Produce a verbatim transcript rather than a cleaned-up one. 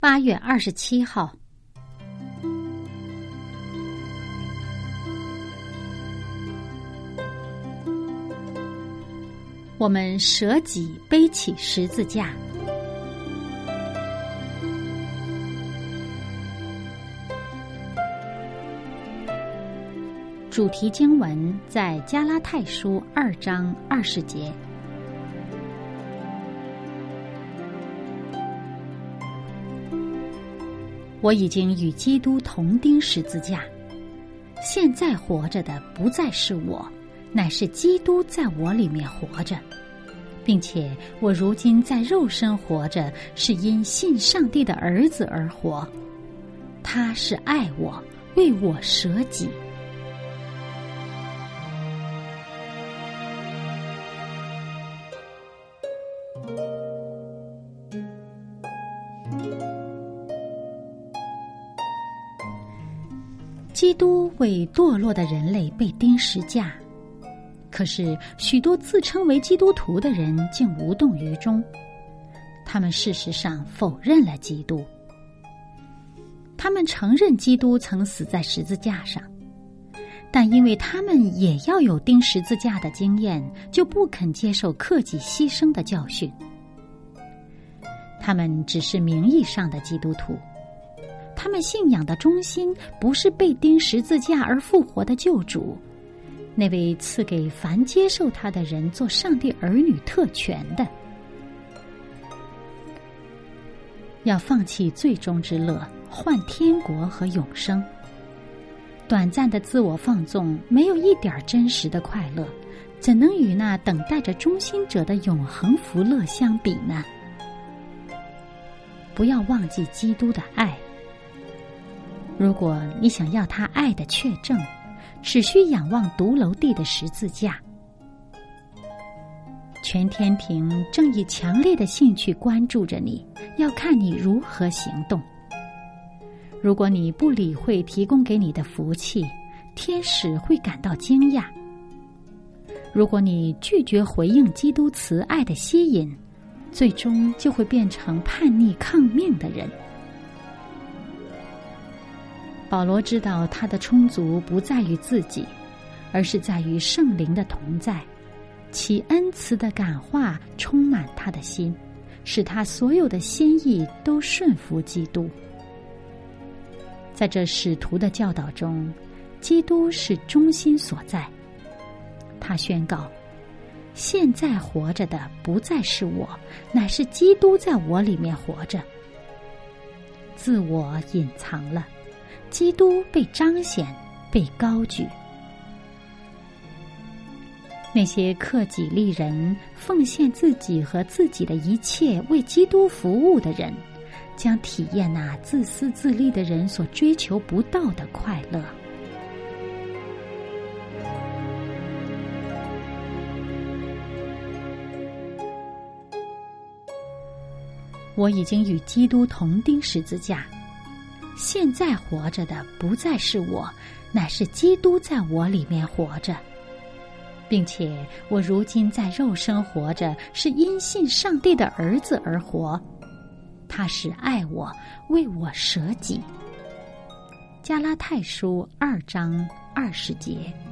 八月二十七号，我们舍己背起十字架。主题经文在加拉太书二章二十节。我已经与基督同钉十字架，现在活着的不再是我，乃是基督在我里面活着，并且我如今在肉身活着，是因信上帝的儿子而活。他是爱我，为我舍己。基督为堕落的人类被钉十架，可是许多自称为基督徒的人竟无动于衷，他们事实上否认了基督。他们承认基督曾死在十字架上，但因为他们也要有钉十字架的经验，就不肯接受克己牺牲的教训。他们只是名义上的基督徒，他们信仰的中心不是被钉十字架而复活的救主，那位赐给凡接受他的人做上帝儿女特权的。要放弃最终之乐，换天国和永生。短暂的自我放纵没有一点真实的快乐，怎能与那等待着忠心者的永恒福乐相比呢？不要忘记基督的爱。如果你想要他爱的确证，只需仰望独楼地的十字架。全天庭正以强烈的兴趣关注着你，要看你如何行动。如果你不理会提供给你的福气，天使会感到惊讶。如果你拒绝回应基督慈爱的吸引，最终就会变成叛逆抗命的人。保罗知道他的充足不在于自己，而是在于圣灵的同在，其恩慈的感化充满他的心，使他所有的心意都顺服基督。在这使徒的教导中，基督是中心所在。他宣告，现在活着的不再是我，乃是基督在我里面活着。自我隐藏了，基督被彰显，被高举。那些克己利人、奉献自己和自己的一切为基督服务的人，将体验那自私自利的人所追求不到的快乐。我已经与基督同钉十字架，现在活着的不再是我，乃是基督在我里面活着，并且我如今在肉身活着，是因信上帝的儿子而活。他是爱我，为我舍己。加拉太书二章二十节。